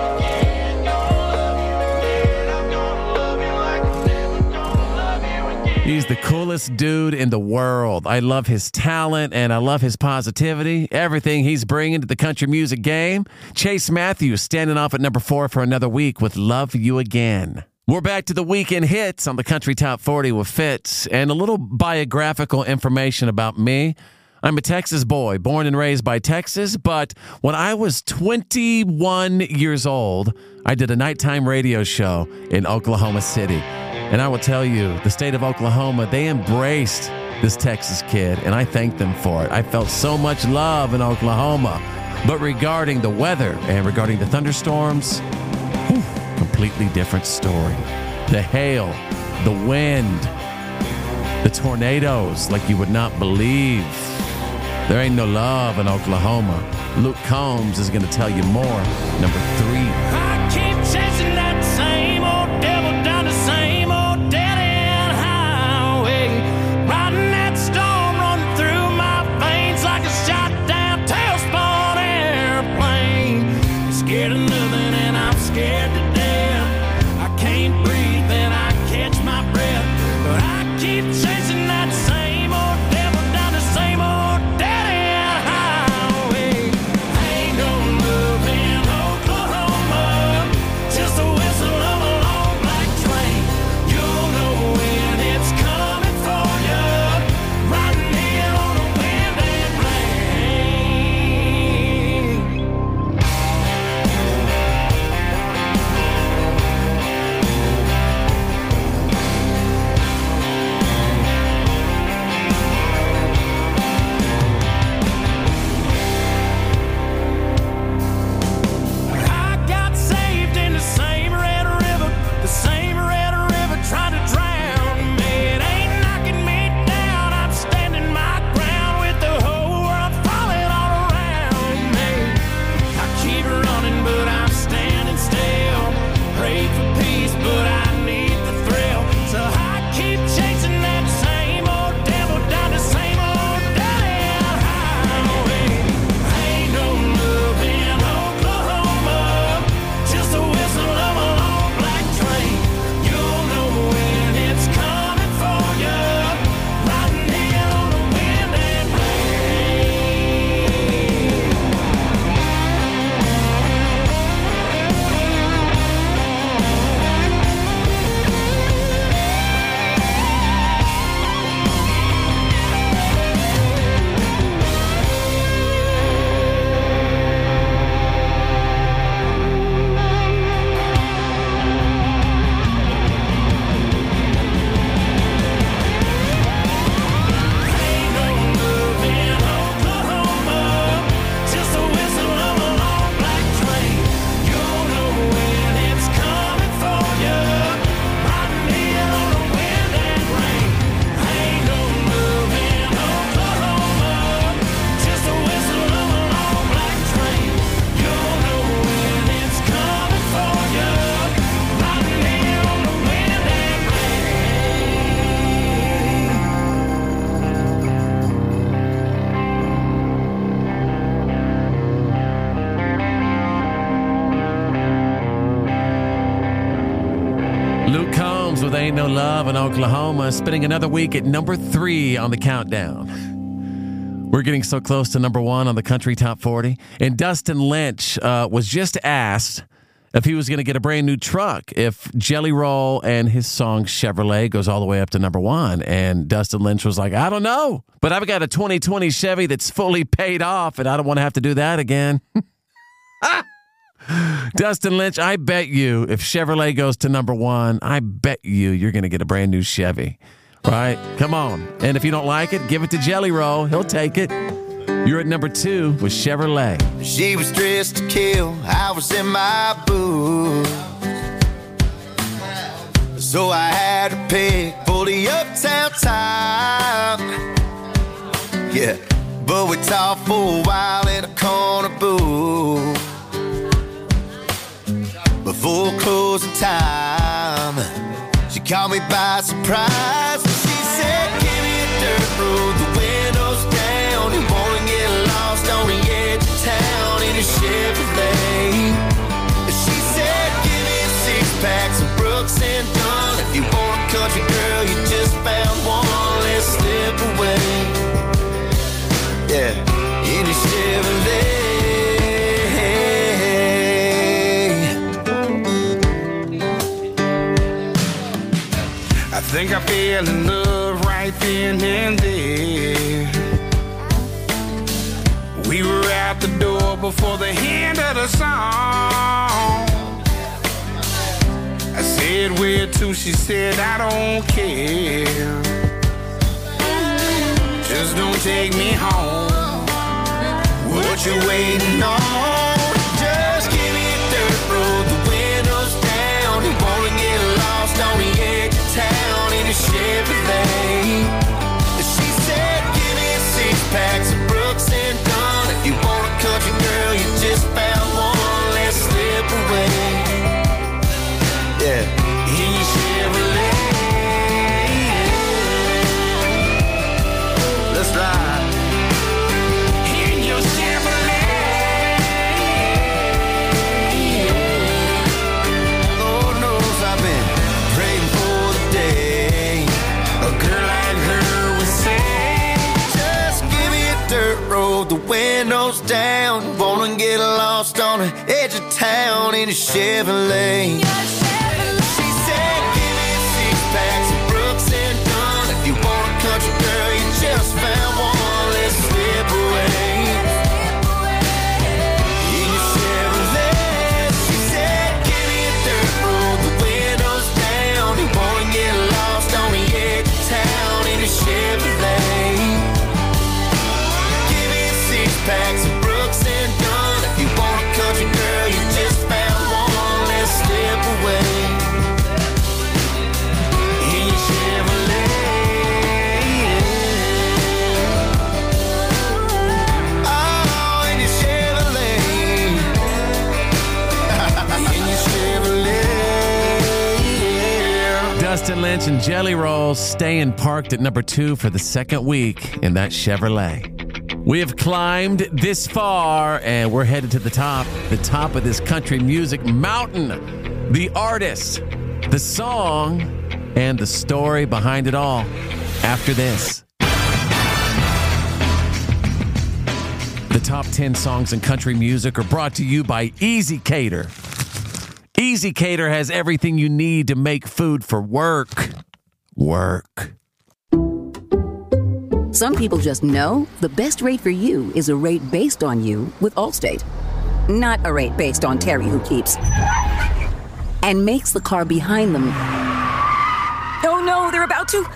[SPEAKER 2] He's the coolest dude in the world. I love his talent and I love his positivity. Everything he's bringing to the country music game. Chase Matthews standing off at number 4 for another week with Love You Again. We're back to the weekend hits on the Country Top 40 with Fitz, and a little biographical information about me. I'm a Texas boy, born and raised by Texas, but when I was 21 years old, I did a nighttime radio show in Oklahoma City. And I will tell you, the state of Oklahoma, they embraced this Texas kid, and I thank them for it. I felt so much love in Oklahoma. But regarding the weather and regarding the thunderstorms, completely different story. The hail, the wind, the tornadoes like you would not believe. There ain't no love in Oklahoma. Luke Combs is going to tell you more. Number 3.
[SPEAKER 1] I keep chasing that same old devil down the same old dead-end highway. Riding that storm running through my veins like a shot-down tailspun airplane. Scared of nothing and I'm scared to death. I can't breathe and I catch my breath.
[SPEAKER 2] No Love in Oklahoma, spending another week at number 3 on the countdown. We're getting so close to number 1 on the country top 40. And Dustin Lynch was just asked if he was going to get a brand new truck if Jelly Roll and his song Chevrolet goes all the way up to number 1. And Dustin Lynch was like, I don't know, but I've got a 2020 Chevy that's fully paid off, and I don't want to have to do that again. Dustin Lynch, I bet you if Chevrolet goes to number 1, I bet you're going to get a brand new Chevy. Right? Come on. And if you don't like it, give it to Jelly Roll. He'll take it. You're at number 2 with Chevrolet.
[SPEAKER 27] She was dressed to kill. I was in my boots. So I had to pick for the uptown time. Yeah. But we talked for a while in a corner booth. Before closing time, she caught me by surprise. She said, give me a dirt road, the windows down. You wanna get lost on the edge of town in a Chevrolet. She said, give me a 6-pack of Brooks and Dunn. If you want a country girl, you just found one. Let's slip away. Yeah, in a Chevrolet. I think I fell in love right then and there. We were out the door before the end of the song. I said, where to? She said, I don't care. Just don't take me home. What you waiting on? Just give me a dirt road, the windows down. You wanna get lost on the edge of town in a Chevrolet. She said, give me a 6-pack of Brooks and Dunn. If you want a country girl, you just found one. Let's slip away. Yeah, in your Chevrolet. Let's ride. In your Chevrolet. Lord knows I've been praying for the day a girl like her would say, just give me a dirt road, the windows down. Wanna get lost on the edge of town in a Chevrolet. She said, give me a 6-pack of Brooks and Dunn. If you want a country girl, you just found one. Let's slip away. In your Chevrolet. She said, give me a dirt road, the windows down. You wanna get lost on the edge of town in a Chevrolet. Give me a 6-pack of Brooks and Dunn. If you want a country girl, you just found one. Let's slip away. In your Chevrolet. Oh, in your Chevrolet. In your Chevrolet.
[SPEAKER 2] Dustin Lynch and Jelly Roll staying parked at number 2 for the second week in that Chevrolet. We have climbed this far, and we're headed to the top of this country music mountain. The artist, the song, and the story behind it all. After this. The top 10 songs in country music are brought to you by Easy Cater. Easy Cater has everything you need to make food for work.
[SPEAKER 6] Some people just know the best rate for you is a rate based on you with Allstate. Not a rate based on Terry who keeps and makes the car behind them. Oh no, they're about to.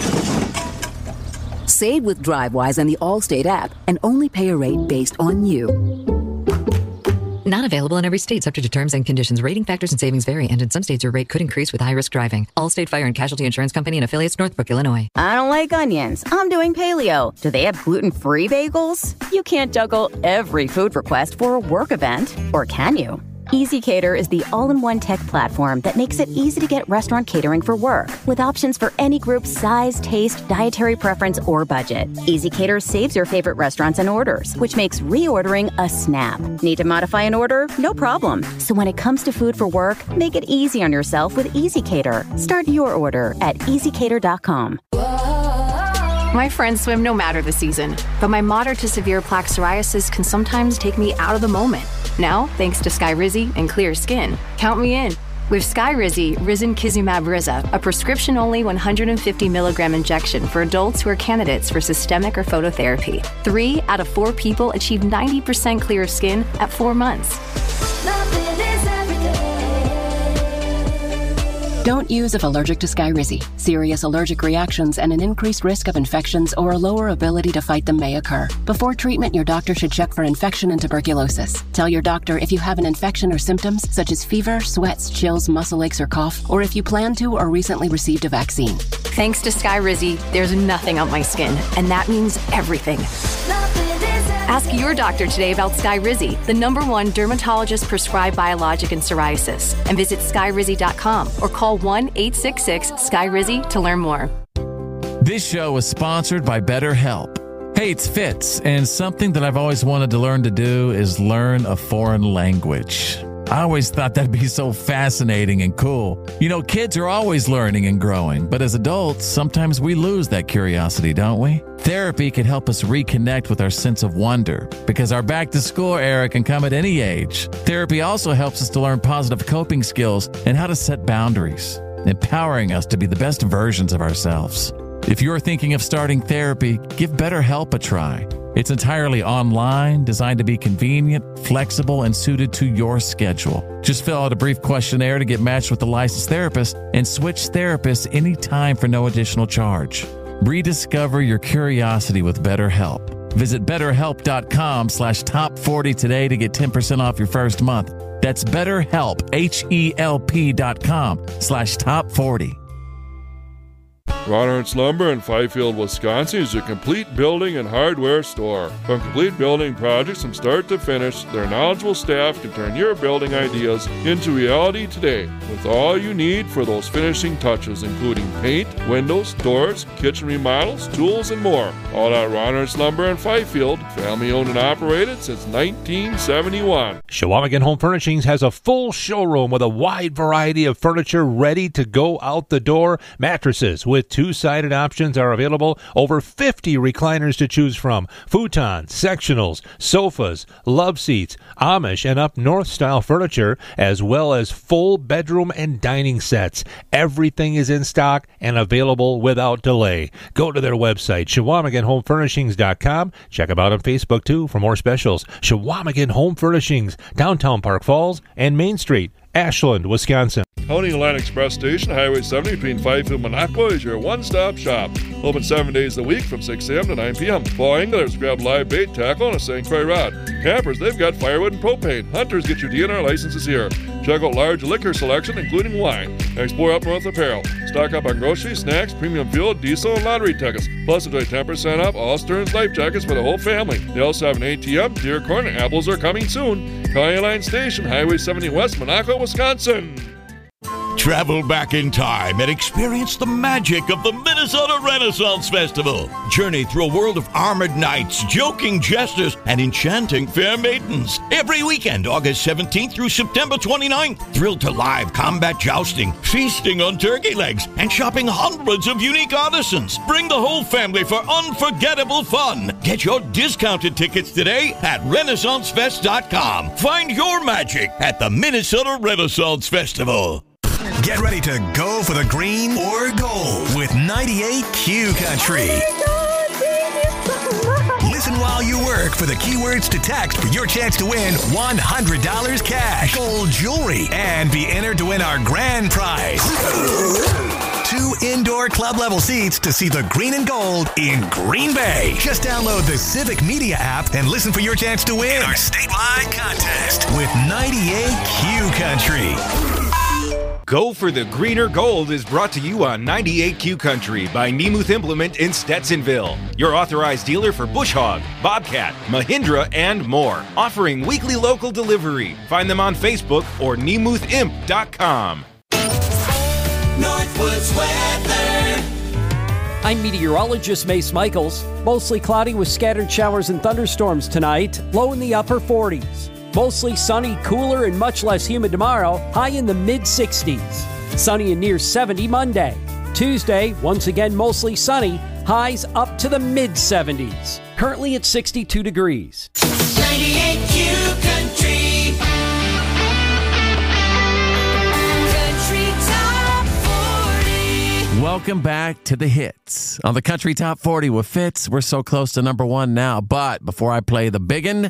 [SPEAKER 6] Save with DriveWise and the Allstate app and only pay a rate based on you.
[SPEAKER 7] Not available in every state, subject to terms and conditions. Rating factors and savings vary, and in some states your rate could increase with high-risk driving. Allstate Fire and Casualty Insurance Company and affiliates, Northbrook, Illinois.
[SPEAKER 8] I don't like onions. I'm doing paleo. Do they have gluten-free bagels? You can't juggle every food request for a work event, or can you? EasyCater is the all-in-one tech platform that makes it easy to get restaurant catering for work, with options for any group size, taste, dietary preference, or budget. EasyCater saves your favorite restaurants and orders, which makes reordering a snap. Need to modify an order? No problem. So when it comes to food for work, make it easy on yourself with EasyCater. Start your order at easycater.com.
[SPEAKER 9] My friends swim no matter the season, but my moderate to severe plaque psoriasis can sometimes take me out of the moment. Now, thanks to Skyrizi and clear skin, count me in. With Skyrizi, Risankizumab Riza, a prescription-only 150 milligram injection for adults who are candidates for systemic or phototherapy. 3 out of 4 people achieve 90% clear skin at 4 months.
[SPEAKER 10] Don't use if allergic to Skyrizi. Serious allergic reactions and an increased risk of infections or a lower ability to fight them may occur. Before treatment, your doctor should check for infection and tuberculosis. Tell your doctor if you have an infection or symptoms such as fever, sweats, chills, muscle aches, or cough, or if you plan to or recently received a vaccine.
[SPEAKER 9] Thanks to Skyrizi, there's nothing on my skin, and that means everything. Ask your doctor today about Skyrizi, the #1 dermatologist-prescribed biologic in psoriasis, and visit skyrizi.com or call 1-866-SKYRIZI to learn more.
[SPEAKER 2] This show is sponsored by BetterHelp. Hey, it's Fitz, and something that I've always wanted to learn to do is learn a foreign language. I always thought that'd be so fascinating and cool. You know, kids are always learning and growing, but as adults, sometimes we lose that curiosity, don't we? Therapy can help us reconnect with our sense of wonder, because our back-to-school era can come at any age. Therapy also helps us to learn positive coping skills and how to set boundaries, empowering us to be the best versions of ourselves. If you're thinking of starting therapy, give BetterHelp a try. It's entirely online, designed to be convenient, flexible, and suited to your schedule. Just fill out a brief questionnaire to get matched with a licensed therapist and switch therapists anytime for no additional charge. Rediscover your curiosity with BetterHelp. Visit BetterHelp.com/top40 today to get 10% off your first month. That's BetterHelp, HELP.com/top40.
[SPEAKER 25] Ron Ernst Lumber in Fifield, Wisconsin is your complete building and hardware store. From complete building projects from start to finish, their knowledgeable staff can turn your building ideas into reality today with all you need for those finishing touches, including paint, windows, doors, kitchen remodels, tools, and more. All at Ron Ernst Lumber in Fifield, family owned and operated since 1971.
[SPEAKER 22] Shawamigan Home Furnishings has a full showroom with a wide variety of furniture ready to go out the door. Mattresses with two-sided options are available. Over 50 recliners to choose from. Futons, sectionals, sofas, love seats, Amish and up north style furniture, as well as full bedroom and dining sets. Everything is in stock and available without delay. Go to their website, ShawamiganHomeFurnishings.com. Check them out on Facebook, too, for more specials. Shawamigan Home Furnishings, downtown Park Falls and Main Street, Ashland, Wisconsin.
[SPEAKER 25] County Line Express Station, Highway 70 between Fifield and Minocqua is your one-stop shop. Open 7 days a week from 6 a.m. to 9 p.m. For anglers, grab live bait, tackle, and a sanctuary rod. Campers, they've got firewood and propane. Hunters, get your DNR licenses here. Check out large liquor selection, including wine. Explore Up North apparel. Stock up on groceries, snacks, premium fuel, diesel, and lottery tickets. Plus, enjoy 10% off all Stearns life jackets for the whole family. They also have an ATM, deer corn, and apples are coming soon. County Line Station, Highway 70 West, Minocqua, Wisconsin.
[SPEAKER 11] Travel back in time and experience the magic of the Minnesota Renaissance Festival. Journey through a world of armored knights, joking jesters, and enchanting fair maidens. Every weekend, August 17th through September 29th. Thrill to live combat jousting, feasting on turkey legs, and shopping hundreds of unique artisans. Bring the whole family for unforgettable fun. Get your discounted tickets today at RenaissanceFest.com. Find your magic at the Minnesota Renaissance Festival.
[SPEAKER 12] Get ready to go for the green or gold with 98 Q Country. Listen while you work for the keywords to text for your chance to win $100 cash, gold jewelry, and be entered to win our grand prize. 2 indoor club level seats to see the green and gold in Green Bay. Just download the Civic Media app and listen for your chance to win our statewide contest with 98 Q Country.
[SPEAKER 26] Go for the greener gold is brought to you on 98Q Country by Nemuth Implement in Stetsonville. Your authorized dealer for Bush Hog, Bobcat, Mahindra, and more. Offering weekly local delivery. Find them on Facebook or NemuthImp.com.
[SPEAKER 1] Northwoods weather.
[SPEAKER 13] I'm meteorologist Mace Michaels. Mostly cloudy with scattered showers and thunderstorms tonight. Low in the upper 40s. Mostly sunny, cooler, and much less humid tomorrow. High in the mid-60s. Sunny and near 70 Monday. Tuesday, once again mostly sunny. Highs up to the mid-70s. Currently at 62 degrees.
[SPEAKER 1] 98Q Country. Country Top 40.
[SPEAKER 2] Welcome back to the hits on the Country Top 40 with Fitz. We're so close to number one now, but before I play the biggin',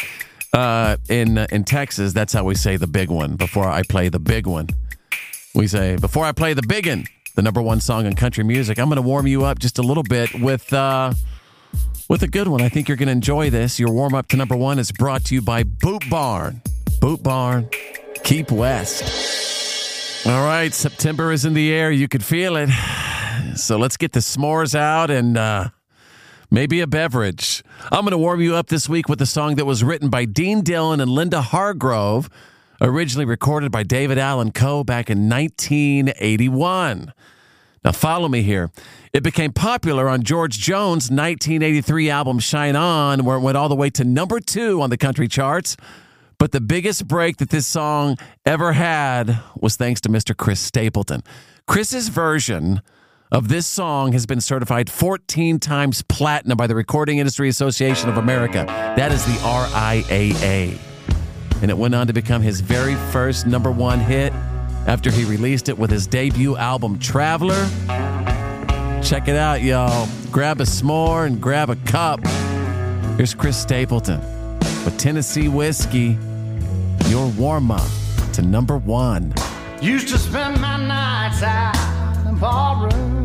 [SPEAKER 2] in Texas, that's how we say the big one. Before I play the big one, we say, before I play the biggin', the number one song in country music, I'm going to warm you up just a little bit with a good one. I think you're going to enjoy this. Your warm-up to number one is brought to you by Boot Barn. Boot Barn, keep west. All right, September is in the air. You could feel it. So let's get the s'mores out and maybe a beverage. I'm going to warm you up this week with a song that was written by Dean Dillon and Linda Hargrove, originally recorded by David Allan Coe back in 1981. Now follow me here. It became popular on George Jones' 1983 album Shine On, where it went all the way to number 2 on the country charts. But the biggest break that this song ever had was thanks to Mr. Chris Stapleton. Chris's version of this song has been certified 14 times platinum by the Recording Industry Association of America. That is the RIAA. And it went on to become his very first number one hit after he released it with his debut album, Traveler. Check it out, y'all. Grab a s'more and grab a cup. Here's Chris Stapleton with Tennessee Whiskey, your warm-up to number one.
[SPEAKER 27] Used to spend my nights out in the ballroom.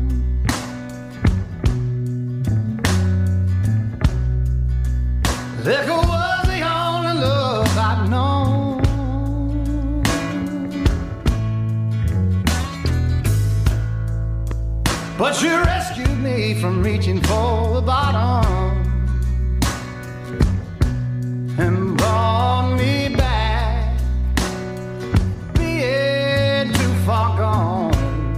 [SPEAKER 27] Liquor was the only love I'd known. But you rescued me from reaching for the bottom and brought me back, being too far gone.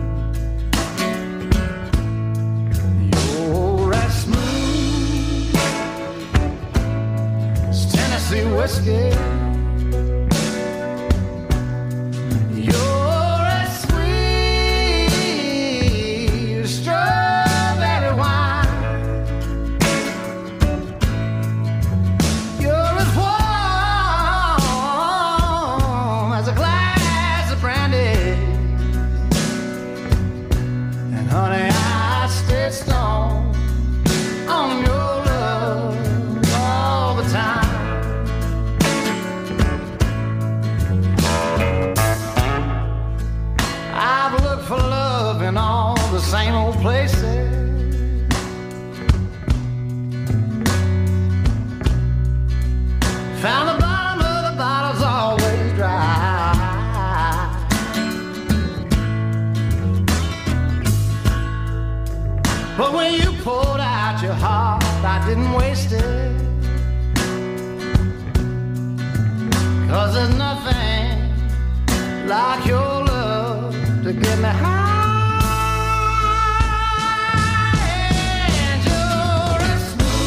[SPEAKER 27] You're as smooth as Tennessee whiskey. You're as sweet as strawberry wine. You're as warm as a glass of brandy. And honey, I stay strong on your love all the time. I've looked for love in all the same old places. Found the bottom of the bottle's always dry. But when you poured out your heart, I didn't waste it. 'Cause there's nothing like your love to get me high. And you're as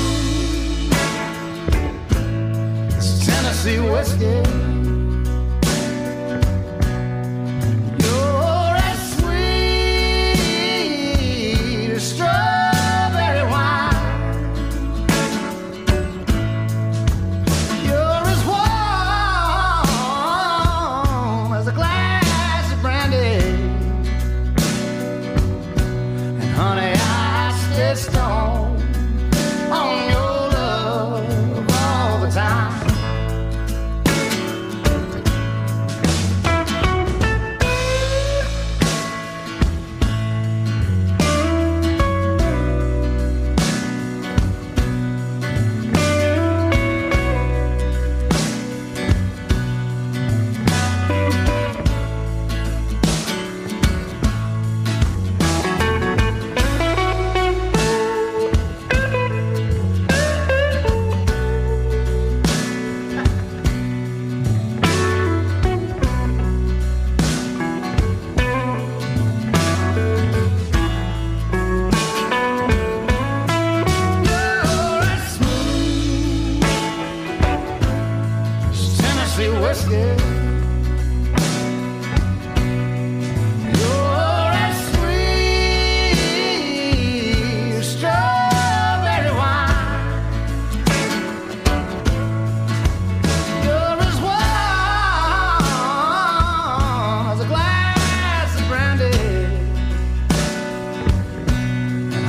[SPEAKER 27] smooth as Tennessee whiskey. You're as sweet as strawberry wine. You're as warm as a glass of brandy. And honey, I stay strong on your love all the time.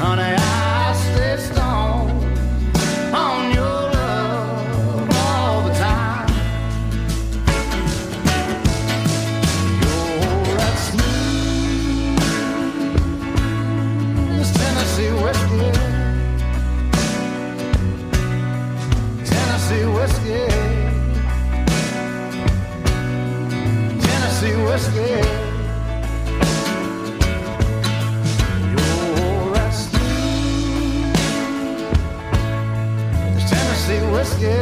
[SPEAKER 27] honey, I stay stoned on your love all the time. You're that smooth as Tennessee whiskey, Tennessee whiskey, Tennessee whiskey. Whiskey,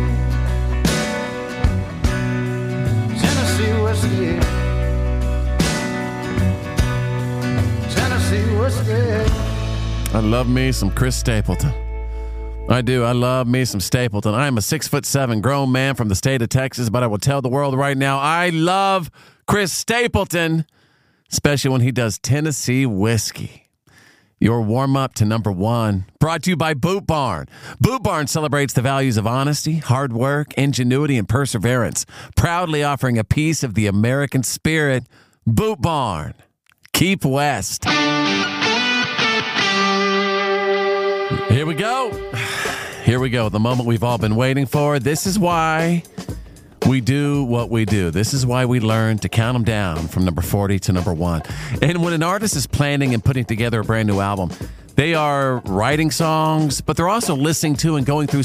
[SPEAKER 27] Tennessee whiskey, Tennessee whiskey.
[SPEAKER 2] I love me some Chris Stapleton. I do. I love me some Stapleton. I am a 6'7" grown man from the state of Texas, but I will tell the world right now, I love Chris Stapleton, especially when he does Tennessee whiskey. Your warm-up to number 1, brought to you by Boot Barn. Boot Barn celebrates the values of honesty, hard work, ingenuity, and perseverance, proudly offering a piece of the American spirit. Boot Barn. Keep West. Here we go. Here we go. The moment we've all been waiting for. This is why we do what we do. This is why we learn to count them down from number 40 to number 1. And when an artist is planning and putting together a brand new album, they are writing songs, but they're also listening to and going through